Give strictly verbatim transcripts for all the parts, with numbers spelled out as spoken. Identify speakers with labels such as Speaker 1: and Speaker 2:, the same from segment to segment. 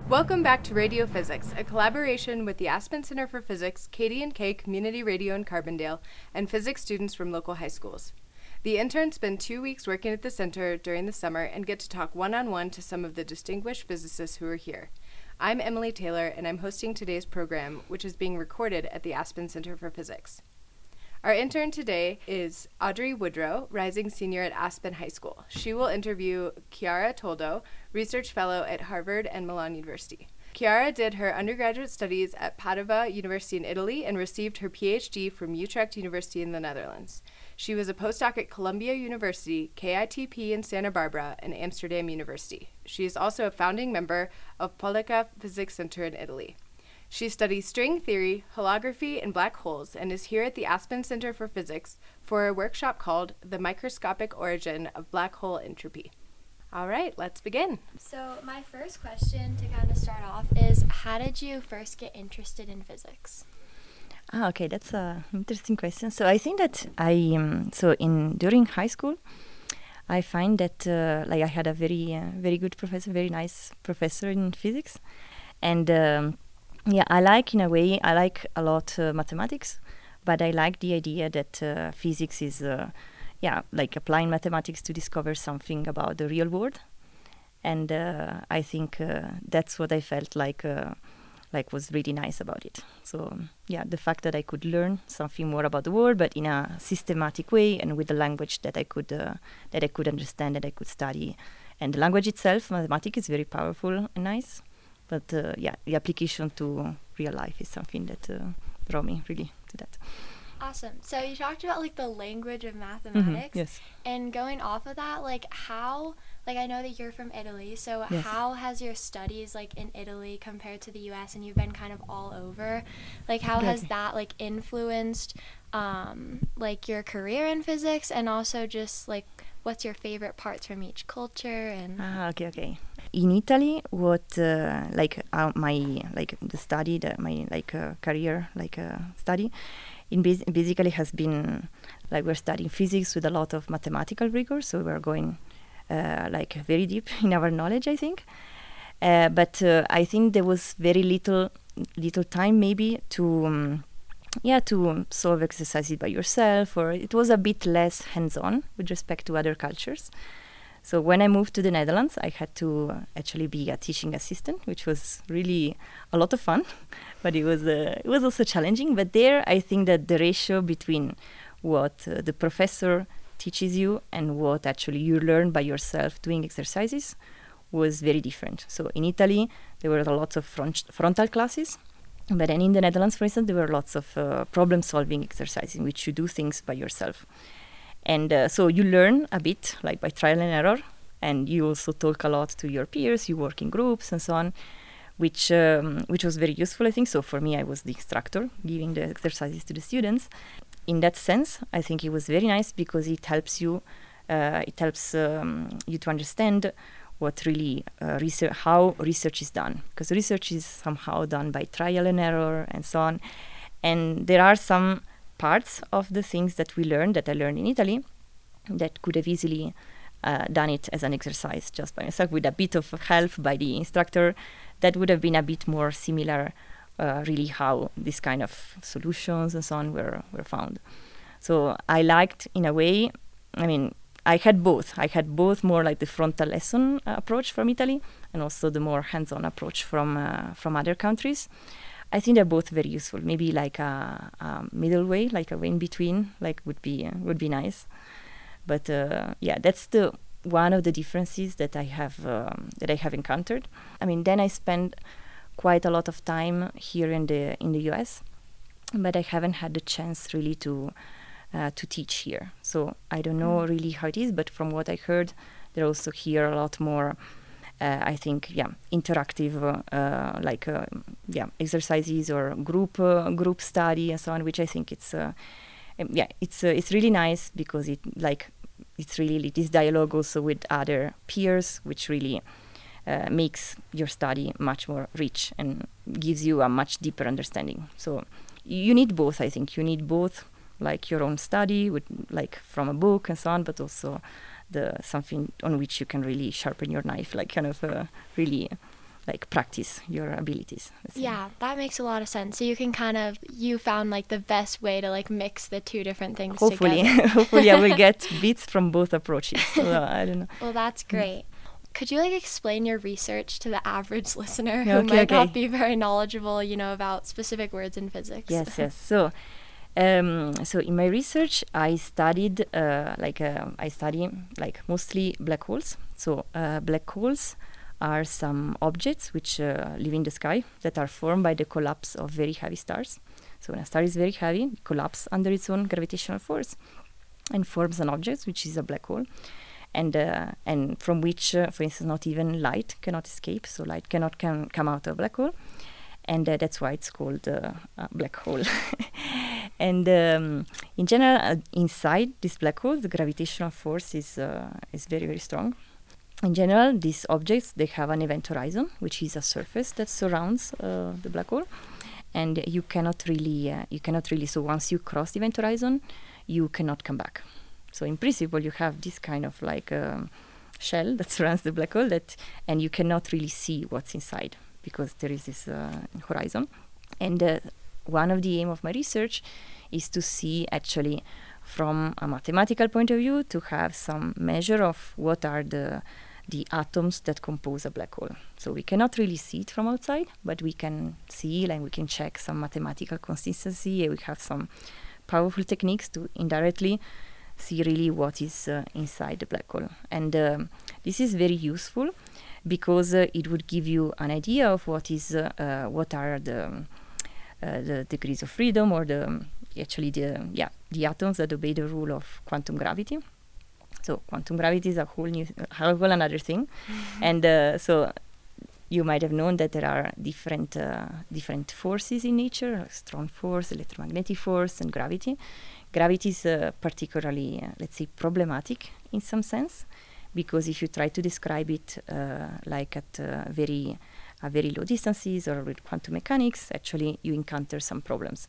Speaker 1: Welcome back to Radio Physics, a collaboration with the Aspen Center for Physics, Katie and Kay Community Radio in Carbondale, and physics students from local high schools. The interns spend two weeks working at the center during the summer and get to talk one-on-one to some of the distinguished physicists who are here. I'm Emily Taylor, and I'm hosting today's program, which is being recorded at the Aspen Center for Physics. Our intern today is Audrey Woodrow, rising senior at Aspen High School. She will interview Chiara Toldo, research fellow at Harvard and Milan University. Chiara did her undergraduate studies at Padova University in Italy and received her P H D from Utrecht University in the Netherlands. She was a postdoc at Columbia University, K I T P in Santa Barbara, and Amsterdam University. She is also a founding member of Pollica Physics Center in Italy. She studies string theory, holography, and black holes, and is here at the Aspen Center for Physics for a workshop called The Microscopic Origin of Black Hole Entropy. All right, let's begin.
Speaker 2: So my first question to kind of start off is, how did you first get interested in physics?
Speaker 3: Ah, okay, that's an interesting question. So I think that I, um, so in during high school, I find that uh, like I had a very, uh, very good professor, very nice professor in physics, and um, yeah, I like in a way, I like a lot uh, mathematics, but I like the idea that uh, physics is, uh, yeah, like applying mathematics to discover something about the real world, and uh, I think uh, that's what I felt like, uh, like was really nice about it. So yeah, the fact that I could learn something more about the world, but in a systematic way and with a language that I could, uh, that I could understand, that I could study, and the language itself, mathematics, is very powerful and nice. But uh, yeah, the application to real life is something that uh, drew me really to that.
Speaker 2: Awesome. So you talked about like the language of mathematics.
Speaker 3: Mm-hmm, yes.
Speaker 2: And going off of that, like how, like I know that you're from Italy, so
Speaker 3: yes.
Speaker 2: How has your studies like in Italy compared to the U S, and you've been kind of all over? Like how
Speaker 3: okay.
Speaker 2: has that like influenced um, like your career in physics, and also just like what's your favorite parts from each culture? And
Speaker 3: ah, okay, okay. In Italy, what uh, like uh, my like the study, the, my like uh, career like uh, study, in bas- basically has been like we're studying physics with a lot of mathematical rigor, so we're going uh, like very deep in our knowledge, I think. Uh, but uh, I think there was very little little time maybe to. Um, yeah, to solve exercises by yourself, or it was a bit less hands-on with respect to other cultures. So when I moved to the Netherlands, I had to uh, actually be a teaching assistant, which was really a lot of fun, but it was uh, it was also challenging. But there, I think that the ratio between what uh, the professor teaches you and what actually you learn by yourself doing exercises was very different. So in Italy, there were a lot of front- frontal classes. But then in the Netherlands, for instance, there were lots of uh, problem-solving exercises in which you do things by yourself. And uh, so you learn a bit, like by trial and error, and you also talk a lot to your peers, you work in groups and so on, which um, which was very useful, I think. So for me, I was the instructor, giving the exercises to the students. In that sense, I think it was very nice because it helps you, uh, it helps um, you to understand what really uh, research, how research is done, because research is somehow done by trial and error and so on. And there are some parts of the things that we learned, that I learned in Italy, that could have easily uh, done it as an exercise just by myself with a bit of help by the instructor. That would have been a bit more similar, uh, really how this kind of solutions and so on were, were found. So I liked, in a way, I mean, I had both. I had both more like the frontal lesson uh, approach from Italy and also the more hands-on approach from uh, from other countries. I think they're both very useful. Maybe like a, a middle way, like a way in between, like would be uh, would be nice. But uh, yeah, that's the one of the differences that I have um, that I have encountered. I mean, then I spent quite a lot of time here in the in the U S, but I haven't had the chance really to. Uh, to teach here. So I don't know mm. really how it is, but from what I heard, they're also here a lot more, uh, I think, yeah, interactive, uh, uh, like, uh, yeah, exercises or group uh, group study and so on, which I think it's, uh, um, yeah, it's uh, it's really nice because it, like, it's really this dialogue also with other peers, which really uh, makes your study much more rich and gives you a much deeper understanding. So you need both, I think. You need both, like your own study, with like from a book and so on, but also the something on which you can really sharpen your knife, like kind of uh, really like practice your abilities. let's say.
Speaker 2: Yeah, that makes a lot of sense. So you can kind of, you found like the best way to like mix the two different things
Speaker 3: Hopefully,
Speaker 2: together.
Speaker 3: hopefully I will get bits from both approaches. So, I don't know.
Speaker 2: Well, that's great. Could you like explain your research to the average listener who
Speaker 3: Okay,
Speaker 2: might
Speaker 3: okay.
Speaker 2: not be very knowledgeable, you know, about specific words in physics?
Speaker 3: Yes, yes. So, um, so in my research, I studied uh, like uh, I study like mostly black holes. So uh, black holes are some objects which uh, live in the sky that are formed by the collapse of very heavy stars. So when a star is very heavy, it collapses under its own gravitational force and forms an object which is a black hole, and uh, and from which, uh, for instance, not even light cannot escape. So light cannot come come out of a black hole. And uh, that's why it's called uh, a black hole. And um, in general, uh, inside this black hole, the gravitational force is uh, is very, very strong. In general, these objects, they have an event horizon, which is a surface that surrounds uh, the black hole. And you cannot really, uh, you cannot really, so once you cross the event horizon, you cannot come back. So in principle, you have this kind of like um, shell that surrounds the black hole, that, and you cannot really see what's inside, because there is this uh, horizon. And uh, one of the aim of my research is to see actually from a mathematical point of view, to have some measure of what are the the atoms that compose a black hole. So we cannot really see it from outside, but we can see, like we can check some mathematical consistency, and we have some powerful techniques to indirectly see really what is uh, inside the black hole. And um, this is very useful, because uh, it would give you an idea of what is uh, uh, what are the um, uh, the degrees of freedom, or the um, actually the yeah the atoms that obey the rule of quantum gravity. So quantum gravity is a whole new a whole another thing. Mm-hmm. And uh, so you might have known that there are different uh, different forces in nature: like strong force, electromagnetic force, and gravity. Gravity is uh, particularly uh, let's say problematic in some sense, because if you try to describe it uh, like at uh, very uh, very low distances or with quantum mechanics, actually you encounter some problems.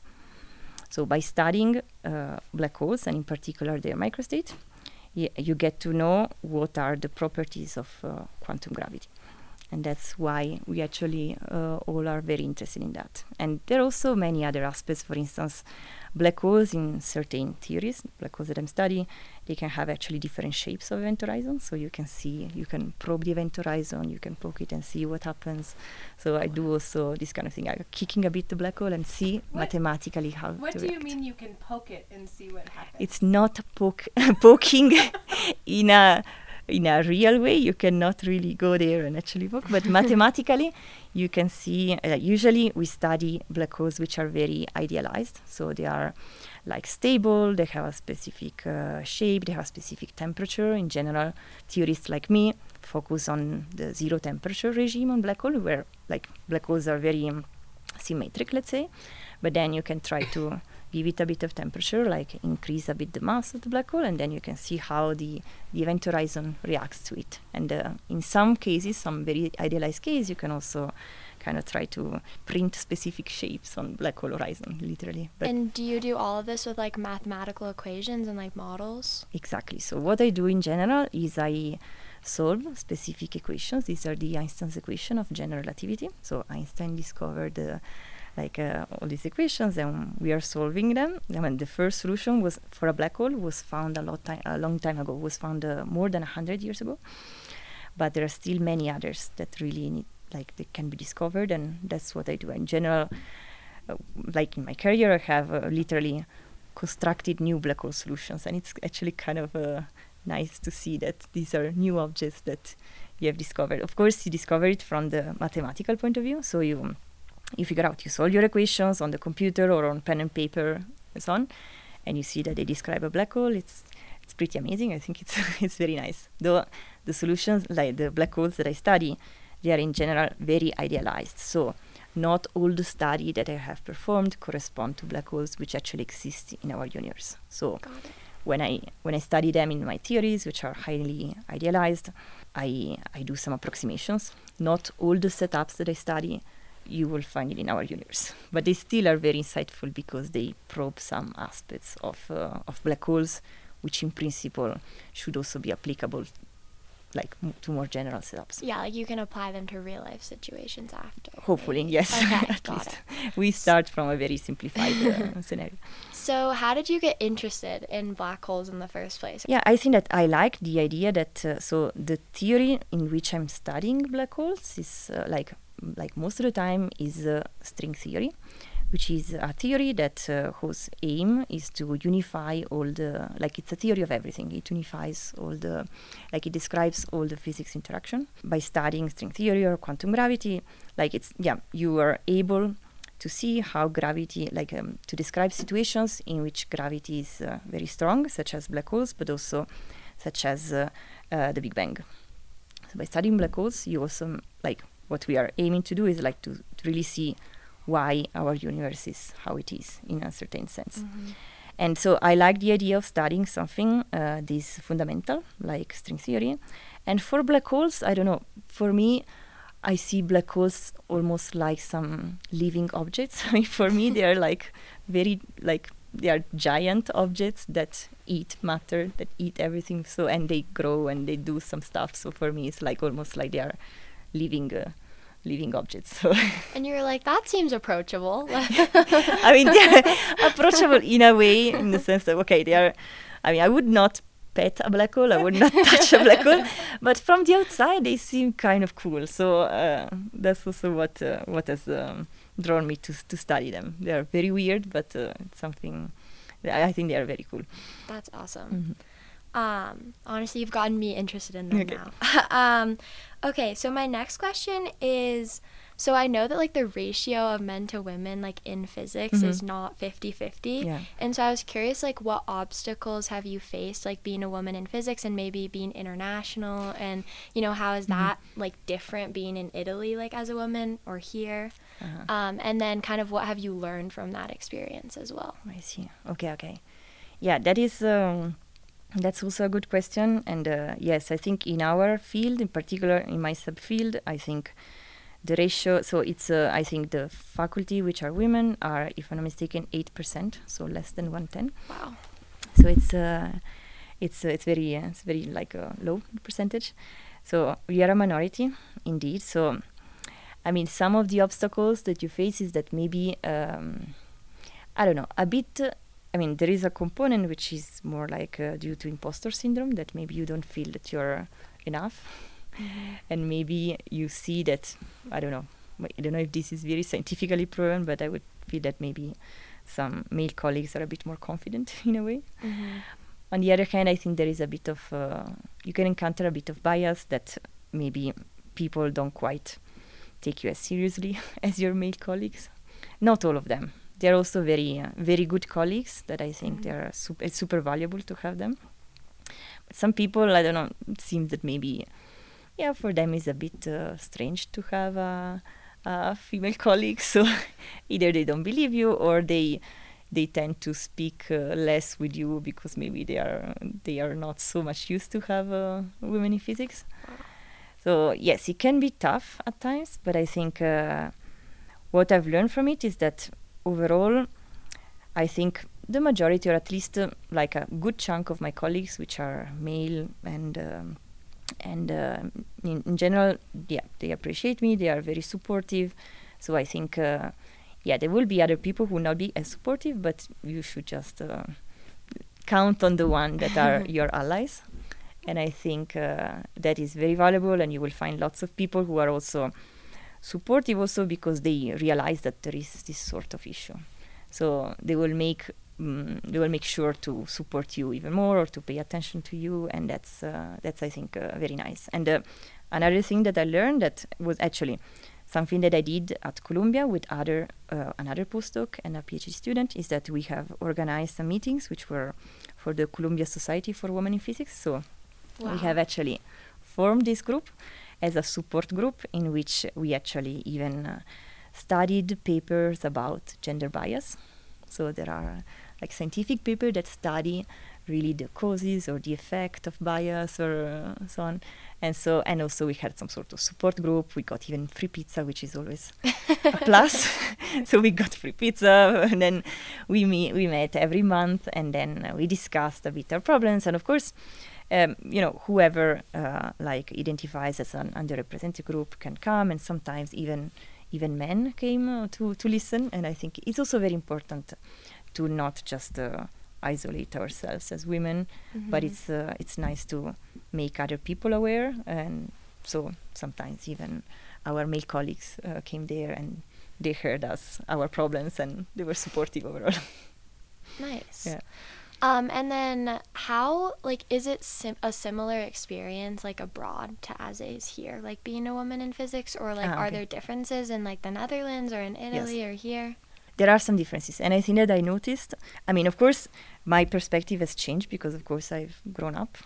Speaker 3: So by studying uh, black holes, and in particular their microstate, y- you get to know what are the properties of uh, quantum gravity. And that's why we actually uh, all are very interested in that. And there are also many other aspects. For instance, black holes in certain theories, black holes that I'm studying, they can have actually different shapes of event horizon. So you can see, you can probe the event horizon, you can poke it and see what happens. So I do also this kind of thing, like kicking a bit the black hole and see
Speaker 1: What-
Speaker 3: mathematically how
Speaker 1: What
Speaker 3: to
Speaker 1: do you
Speaker 3: react.
Speaker 1: mean you can poke it and see what happens?
Speaker 3: It's not poke poking in a in a real way. You cannot really go there and actually poke, but mathematically you can see. Uh, usually we study black holes which are very idealized, so they are like stable, they have a specific uh, shape, they have a specific temperature. In general, theorists like me focus on the zero temperature regime on black hole, where like black holes are very um, symmetric, let's say, but then you can try to give it a bit of temperature, like increase a bit the mass of the black hole, and then you can see how the, the event horizon reacts to it. And uh, in some cases, some very idealized case, you can also kind of try to print specific shapes on black hole horizon, literally. But
Speaker 2: And do you do all of this with like mathematical equations and like models?
Speaker 3: exactly. So what I do in general is I solve specific equations. These are the Einstein's equation of general relativity. So Einstein discovered uh, like uh, all these equations, and we are solving them. I mean, the first solution was for a black hole was found a lot ti- a long time ago. Was found uh, more than a hundred years ago, but there are still many others that really need, like they can be discovered, and that's what I do in general. Uh, like in my career, I have uh, literally constructed new black hole solutions, and it's actually kind of uh, nice to see that these are new objects that you have discovered. Of course, you discover it from the mathematical point of view, so you you figure out, you solve your equations on the computer or on pen and paper and so on, and you see that they describe a black hole. It's it's pretty amazing. I think it's it's very nice. Though the solutions, like the black holes that I study, they are in general very idealized. So not all the study that I have performed correspond to black holes which actually exist in our universe. So
Speaker 2: Got it.
Speaker 3: when I when I study them in my theories, which are highly idealized, I I do some approximations. Not all the setups that I study you will find it in our universe, but they still are very insightful because they probe some aspects of uh, of black holes, which in principle should also be applicable like m- to more general setups.
Speaker 2: Yeah, like you can apply them to real life situations after.
Speaker 3: Hopefully,
Speaker 2: maybe.
Speaker 3: yes.
Speaker 2: Okay,
Speaker 3: At
Speaker 2: got
Speaker 3: least.
Speaker 2: it.
Speaker 3: We start from a very simplified uh, scenario.
Speaker 2: So, how did you get interested in black holes in the first place?
Speaker 3: Yeah, I think that I like the idea that uh, so the theory in which I'm studying black holes is uh, like like most of the time is uh, string theory, which is a theory that uh, whose aim is to unify all the, like it's a theory of everything. It unifies all the, like it describes all the physics interaction. By studying string theory or quantum gravity, like it's, yeah, you are able to see how gravity, like um, to describe situations in which gravity is uh, very strong, such as black holes, but also such as uh, uh, the Big Bang. So by studying black holes, you also, like what we are aiming to do is like to, to really see why our universe is how it is in a certain sense. Mm-hmm. And so I like the idea of studying something uh, this fundamental, like string theory. And for black holes, I don't know, for me, I see black holes almost like some living objects. I mean, for me, they are like very, like, they are giant objects that eat matter, that eat everything. So, and they grow and they do some stuff. So for me, it's like almost like they are living uh, living objects. So
Speaker 2: and you were like, that seems approachable.
Speaker 3: I mean, they're approachable in a way, in the sense that, okay, they are, I mean, I would not pet a black hole, I would not touch a black hole, but from the outside, they seem kind of cool. So uh, that's also what uh, what has um, drawn me to to study them. They are very weird, but uh, it's something, I think they are very cool.
Speaker 2: That's awesome.
Speaker 3: Mm-hmm.
Speaker 2: Um, honestly, you've gotten me interested in them
Speaker 3: okay.
Speaker 2: now. um, okay, so my next question is, so I know that like the ratio of men to women like in physics
Speaker 3: mm-hmm.
Speaker 2: is not fifty-fifty.
Speaker 3: Yeah.
Speaker 2: And so I was curious, like what obstacles have you faced like being a woman in physics and maybe being international, and you know, how is that mm-hmm. like different being in Italy like as a woman or here? Uh-huh. Um, and then kind of what have you learned from that experience as well?
Speaker 3: I see. Okay, okay. Yeah, that is... Um, That's also a good question. And uh, yes, I think in our field, in particular in my subfield, I think the ratio, so it's, uh, I think the faculty which are women are, if I'm not mistaken, eight percent, so less than one ten.
Speaker 2: Wow.
Speaker 3: So it's, uh, it's, uh, it's very, uh, it's very like a low percentage. So we are a minority, indeed. So, I mean, some of the obstacles that you face is that maybe, um, I don't know, a bit... Uh, I mean, there is a component which is more like uh, due to imposter syndrome, that maybe you don't feel that you're enough. Mm-hmm. And maybe you see that, I don't know, I don't know if this is very scientifically proven, but I would feel that maybe some male colleagues are a bit more confident in a way. Mm-hmm. On the other hand, I think there is a bit of, uh, you can encounter a bit of bias that maybe people don't quite take you as seriously as your male colleagues. Not all of them. They're also very, uh, very good colleagues that I think mm-hmm. they're super, it's super valuable to have them. But some people, I don't know, it seems that maybe, yeah, for them it's a bit uh, strange to have a, a female colleague. So either they don't believe you, or they they tend to speak uh, less with you because maybe they are they are not so much used to have uh, women in physics. Wow. So yes, it can be tough at times, but I think uh, what I've learned from it is that overall, I think the majority, or at least uh, like a good chunk of my colleagues, which are male and um, and uh, in, in general, yeah, they appreciate me. They are very supportive. So I think, uh, yeah, there will be other people who will not be as supportive, but you should just uh, count on the one that are your allies. And I think uh, that is very valuable, and you will find lots of people who are also supportive also because they realize that there is this sort of issue. So they will make um, they will make sure to support you even more, or to pay attention to you, and that's uh, that's I think uh, very nice. And uh, another thing that I learned that was actually something that I did at Columbia with other uh, another postdoc and a PhD student is that we have organized some meetings which were for the Columbia Society for Women in Physics. So wow. we have actually formed this group as a support group in which we actually even uh, studied papers about gender bias. So there are uh, like scientific papers that study really the causes or the effect of bias or uh, so on. And so, and also we had some sort of support group. We got even free pizza, which is always a plus. So we got free pizza, and then we meet, we met every month, and then uh, we discussed a bit our problems. And of course, um, you know, whoever uh, like identifies as an underrepresented group can come, and sometimes even even men came uh, to to listen. And I think it's also very important to not just uh, isolate ourselves as women, mm-hmm. but it's uh, it's nice to make other people aware. And so sometimes even our male colleagues uh, came there and they heard us, our problems, and they were supportive overall.
Speaker 2: Nice.
Speaker 3: Yeah.
Speaker 2: Um, and then how, like, is it sim- a similar experience, like, abroad to as is here, like, being a woman in physics? Or, like,
Speaker 3: ah, okay.
Speaker 2: are there differences in, like, the Netherlands or in Italy yes. or here?
Speaker 3: There are some differences. And I think that I noticed, I mean, of course, my perspective has changed because, of course, I've grown up.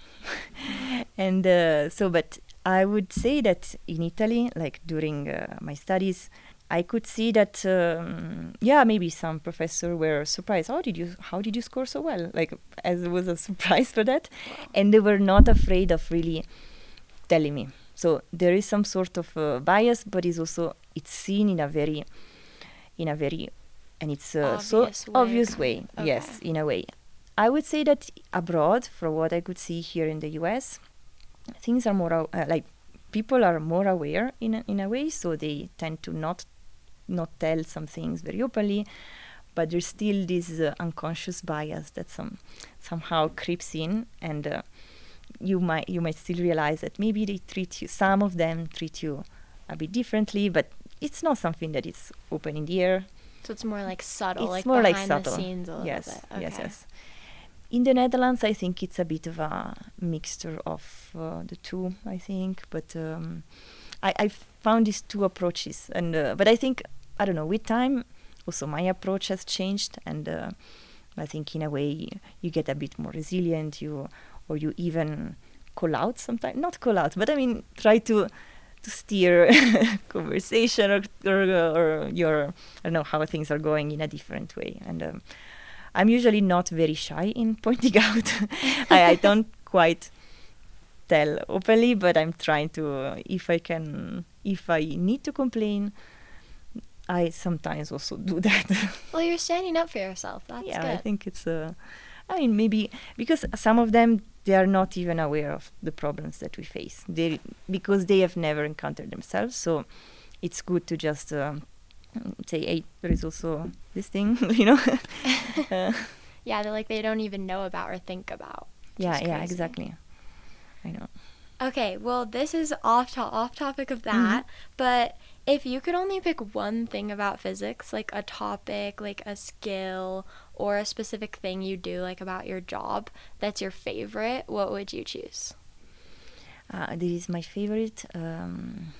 Speaker 3: and uh, so, but I would say that in Italy, like, during uh, my studies, I could see that, um, yeah, maybe some professors were surprised. How did you, how did you score so well? Like, as it was a surprise for that. And they were not afraid of really telling me. So there is some sort of uh, bias, but it's also, it's seen in a very, in a very, and it's uh, so
Speaker 2: way.
Speaker 3: obvious way.
Speaker 2: Okay.
Speaker 3: Yes, in a way. I would say that abroad, from what I could see here in the U S, things are more, uh, like, people are more aware in a, in a way, so they tend to not not tell some things very openly, but there's still this uh, unconscious bias that some somehow creeps in, and uh, you might you might still realize that maybe they treat you, some of them treat you a bit differently, but it's not something that is open in the air.
Speaker 2: So it's more like subtle,
Speaker 3: it's
Speaker 2: like
Speaker 3: more
Speaker 2: behind
Speaker 3: like subtle.
Speaker 2: the scenes a little
Speaker 3: yes,
Speaker 2: bit. Okay.
Speaker 3: Yes, yes. In the Netherlands, I think it's a bit of a mixture of uh, the two, I think, but um, I, I found these two approaches, and uh, but I think, I don't know, with time, also my approach has changed, and uh, I think in a way you get a bit more resilient, you or you even call out sometimes, not call out, but I mean try to to steer conversation or, or or your, I don't know, how things are going in a different way. And um, I'm usually not very shy in pointing out. I, I don't quite tell openly, but I'm trying to, uh, if I can, if I need to complain, I sometimes also do that.
Speaker 2: Well, you're standing up for yourself. That's
Speaker 3: yeah,
Speaker 2: good.
Speaker 3: I think it's, uh, I mean, maybe, because some of them, they are not even aware of the problems that we face. They, because they have never encountered themselves. So it's good to just um, say, hey, there is also this thing, you know? uh,
Speaker 2: yeah, they're like, they don't even know about or think about.
Speaker 3: Yeah, yeah, exactly. I know.
Speaker 2: Okay, well, this is off to- off topic of that, mm-hmm. but if you could only pick one thing about physics, like a topic, like a skill, or a specific thing you do, like about your job, that's your favorite, what would you choose?
Speaker 3: Uh, this is my favorite. Um,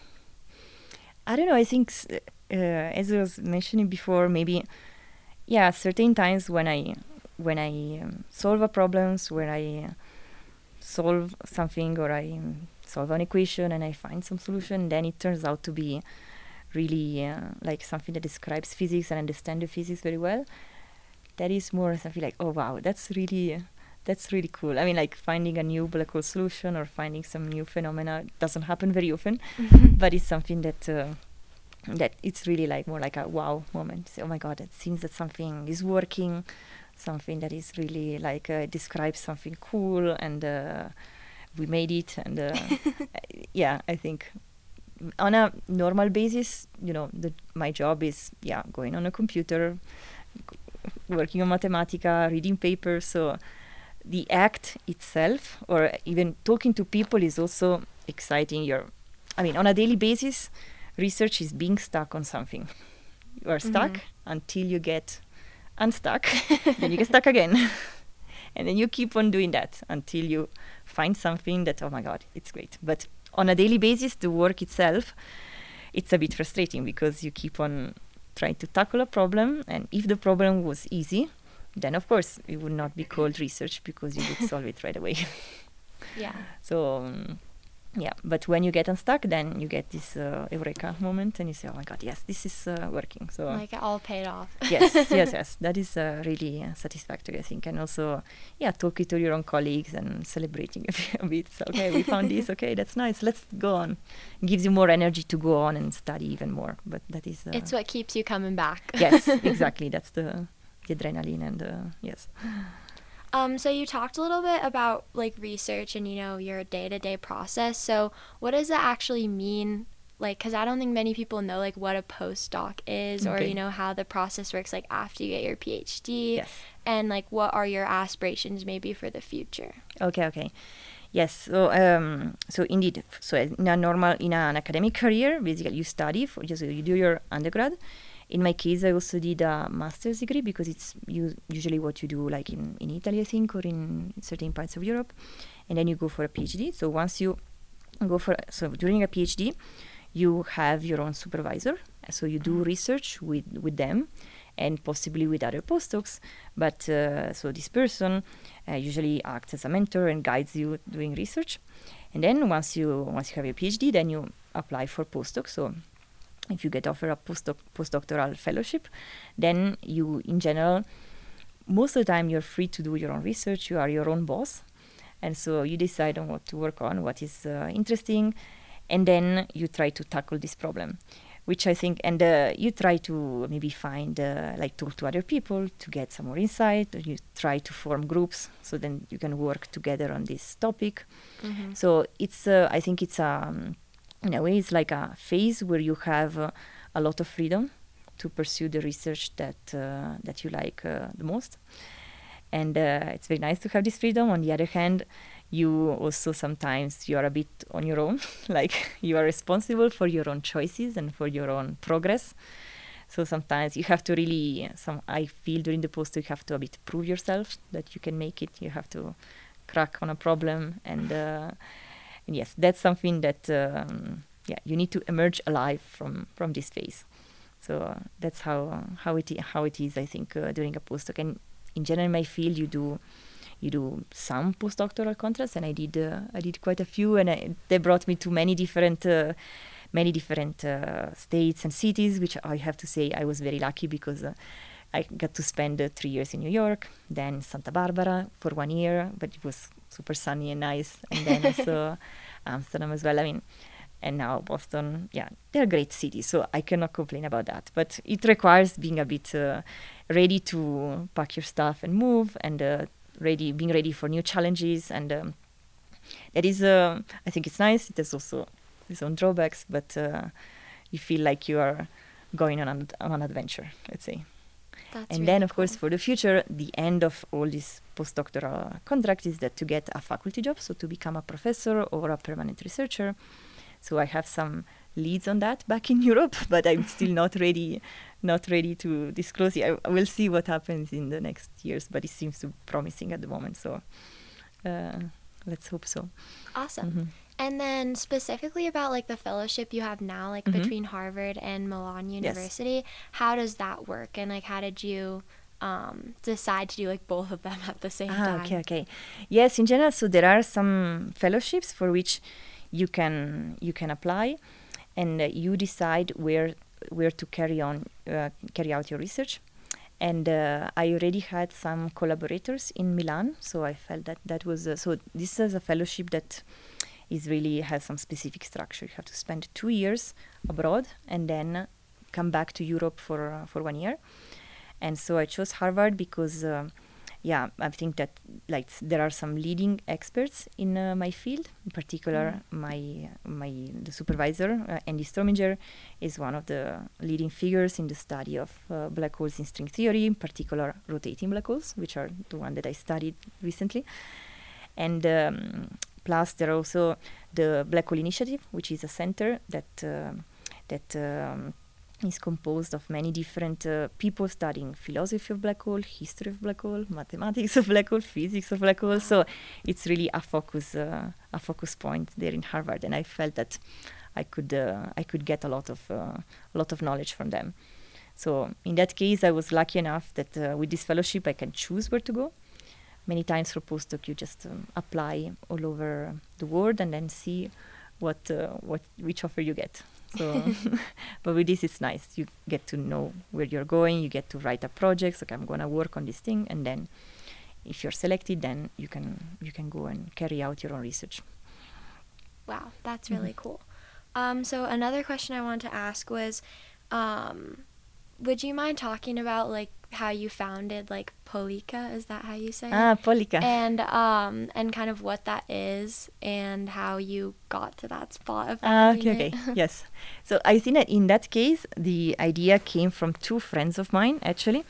Speaker 3: I don't know, I think, uh, as I was mentioning before, maybe, yeah, certain times when I, when I um, solve a problems, where I uh, solve something, or I um, solve an equation and I find some solution, then it turns out to be really uh, like something that describes physics and understand the physics very well. That is more something like, oh wow, that's really uh, that's really cool. I mean, like finding a new black hole solution or finding some new phenomena doesn't happen very often, but it's something that uh, that it's really like more like a wow moment. Say, oh my god, it seems that something is working, something that is really like uh, describes something cool, and uh, we made it. And uh, yeah, I think on a normal basis, you know, the, my job is yeah going on a computer, g- working on Mathematica, reading papers. So the act itself, or even talking to people, is also exciting. You're, I mean, on a daily basis, research is being stuck on something. You are stuck mm-hmm. until you get unstuck, then you get stuck again. And then you keep on doing that until you find something that, oh my God, it's great. But on a daily basis, the work itself, it's a bit frustrating because you keep on trying to tackle a problem. And if the problem was easy, then of course it would not be called research because you would solve it right away.
Speaker 2: Yeah.
Speaker 3: So, um, yeah, but when you get unstuck, then you get this uh, eureka moment and you say, oh my God, yes, this is uh, working. So
Speaker 2: like it all paid off.
Speaker 3: yes, yes, yes. That is uh, really uh, satisfactory, I think. And also, yeah, talking to your own colleagues and celebrating a bit. So, okay, we found this. Okay, that's nice. Let's go on. It gives you more energy to go on and study even more. But that is... Uh,
Speaker 2: it's what keeps you coming back.
Speaker 3: Yes, exactly. That's the, the adrenaline and uh, yes.
Speaker 2: Um, so you talked a little bit about like research and, you know, your day-to-day process. So what does that actually mean? Like, because I don't think many people know like what a postdoc is, okay. or, you know, how the process works like after you get your PhD.
Speaker 3: Yes.
Speaker 2: And like what are your aspirations maybe for the future?
Speaker 3: Okay, okay. Yes, so um, so indeed, so in a normal, in an academic career, basically you study, for just you do your undergrad. In my case, I also did a master's degree because it's u- usually what you do like in, in Italy, I think, or in certain parts of Europe. And then you go for a PhD. So once you go for, so during a PhD, you have your own supervisor. So you do research with, with them and possibly with other postdocs. But uh, so this person uh, usually acts as a mentor and guides you doing research. And then once you once you have your PhD, then you apply for postdoc. So if you get offered a postdoc postdoctoral fellowship, then you, in general, most of the time you're free to do your own research. You are your own boss. And so you decide on what to work on, what is uh, interesting, and then you try to tackle this problem, which I think, and uh, you try to maybe find, uh, like talk to other people to get some more insight. Or you try to form groups so then you can work together on this topic. Mm-hmm. So it's, uh, I think it's, um, in a way, it's like a phase where you have uh, a lot of freedom to pursue the research that uh, that you like uh, the most. And uh, it's very nice to have this freedom. On the other hand, you also sometimes you are a bit on your own, like you are responsible for your own choices and for your own progress. So sometimes you have to really, some I feel during the postdoc, you have to a bit prove yourself that you can make it. You have to crack on a problem, and, uh, and yes, that's something that um, yeah you need to emerge alive from from this phase. So uh, that's how how it I- how it is, I think, uh, during a postdoc. And in general, in my field, you do. You do some postdoctoral contracts, and I did uh, I did quite a few, and I, they brought me to many different uh, many different uh, states and cities, which I have to say I was very lucky because uh, I got to spend uh, three years in New York, then Santa Barbara for one year, but it was super sunny and nice, and then also Amsterdam as well. I mean, and now Boston, yeah, they're great cities, so I cannot complain about that. But it requires being a bit uh, ready to pack your stuff and move, and uh, ready, being ready for new challenges, and um, that is, uh, I think it's nice. It has also its own drawbacks, but uh, you feel like you are going on an, on an adventure, let's say.
Speaker 2: That's
Speaker 3: and
Speaker 2: really
Speaker 3: then, of
Speaker 2: cool.
Speaker 3: course, for the future, the end of all this postdoctoral contract is that to get a faculty job, so to become a professor or a permanent researcher. So I have some leads on that back in Europe, but I'm still not ready not ready to disclose it. I, I will see what happens in the next years, but it seems to be promising at the moment. So uh, let's hope so.
Speaker 2: Awesome.
Speaker 3: Mm-hmm.
Speaker 2: And then specifically about like the fellowship you have now, like
Speaker 3: Mm-hmm.
Speaker 2: between Harvard and Milan University, yes. How does that work? And like, how did you um, decide to do like both of them at the same
Speaker 3: ah,
Speaker 2: time?
Speaker 3: Okay, okay. Yes, in general, so there are some fellowships for which you can you can apply, and uh, you decide where where to carry on uh, carry out your research. And uh, I already had some collaborators in Milan, so I felt that that was uh, so this is a fellowship that is really has some specific structure. You have to spend two years abroad and then come back to Europe for uh, for one year. And so I chose Harvard because uh, yeah, I think that like there are some leading experts in uh, my field. In particular, mm. my my the supervisor uh, Andy Strominger is one of the leading figures in the study of uh, black holes in string theory, in particular rotating black holes, which are the one that I studied recently. And um, plus, there are also the Black Hole Initiative, which is a center that uh, that um, is composed of many different uh, people studying philosophy of black hole, history of black hole, mathematics of black hole, physics of black hole. So it's really a focus, uh, a focus point there in Harvard, and I felt that I could, uh, I could get a lot of, uh, a lot of knowledge from them. So in that case, I was lucky enough that uh, with this fellowship, I can choose where to go. Many times for postdoc, you just um, apply all over the world and then see what, uh, what, which offer you get. So, but with this, it's nice. You get to know where you're going. You get to write a project. Like, I'm gonna work on this thing, and then, if you're selected, then you can you can go and carry out your own research.
Speaker 2: Wow, that's really
Speaker 3: Mm-hmm.
Speaker 2: cool. Um, so another question I wanted to ask was, um, would you mind talking about like how you founded like Polika, is that how you say
Speaker 3: Ah,
Speaker 2: it?
Speaker 3: Polika.
Speaker 2: And um and kind of what that is and how you got to that spot of
Speaker 3: Ah,
Speaker 2: founding
Speaker 3: okay,
Speaker 2: it.
Speaker 3: okay. Yes. So I think that in that case, the idea came from two friends of mine, actually.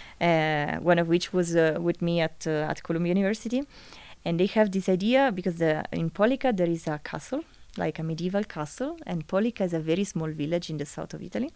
Speaker 3: Uh, one of which was uh, with me at uh, at Columbia University, and they have this idea because the, in Polika there is a castle, like a medieval castle, and Polika is a very small village in the south of Italy.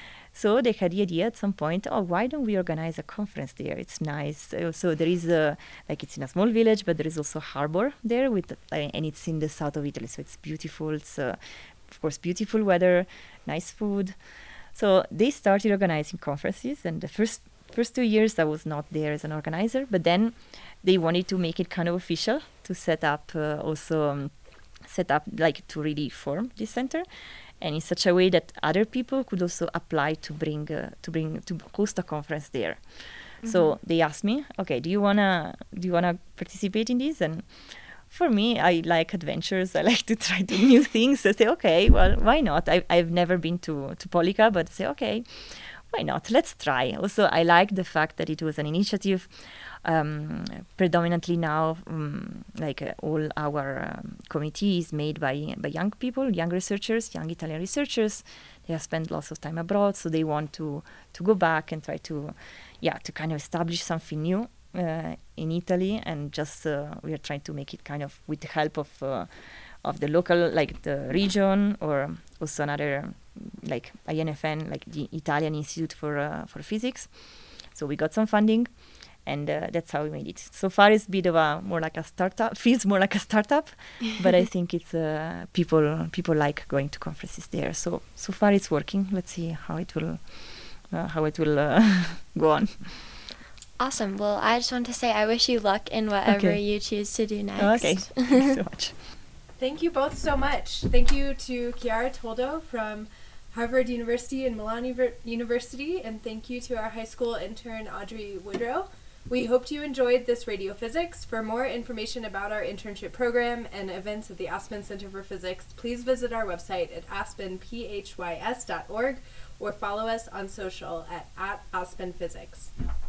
Speaker 3: So they had the idea at some point, oh, why don't we organize a conference there? It's nice. Uh, so there is a, like it's in a small village, but there is also a harbor there, with, uh, and it's in the south of Italy, so it's beautiful. It's, uh, of course, beautiful weather, nice food. So they started organizing conferences, and the first first two years I was not there as an organizer, but then they wanted to make it kind of official, to set up uh, also, um, set up like to really form this center. And in such a way that other people could also apply to bring uh, to bring to host a conference there. Mm-hmm. So they asked me, okay, do you wanna do you wanna participate in this? And for me, I like adventures. I like to try to new things. I say, okay, well, why not? I I've never been to to Polika, but I say, okay, why not? Let's try. Also, I like the fact that it was an initiative. Um, predominantly now, um, like uh, all our um, committee is made by by young people, young researchers, young Italian researchers. They have spent lots of time abroad, so they want to to go back and try to, yeah, to kind of establish something new uh, in Italy. And just uh, we are trying to make it kind of with the help of uh, of the local, like the region, or also another, like I N F N, like the Italian Institute for uh, for Physics. So we got some funding. And uh, that's how we made it. So far, it's a bit of a more like a startup. Feels more like a startup, but I think it's uh, people people like going to conferences there. So so far, it's working. Let's see how it will uh, how it will uh, go on.
Speaker 2: Awesome. Well, I just want to say I wish you luck in whatever
Speaker 3: Okay.
Speaker 2: you choose to do next.
Speaker 3: Okay, thank you so much.
Speaker 1: Thank you both so much. Thank you to Chiara Toldo from Harvard University and Milan Uver- University, and thank you to our high school intern, Audrey Woodrow. We hoped you enjoyed this Radio Physics. For more information about our internship program and events at the Aspen Center for Physics, please visit our website at aspen p h y s dot org or follow us on social at, at Aspen Physics.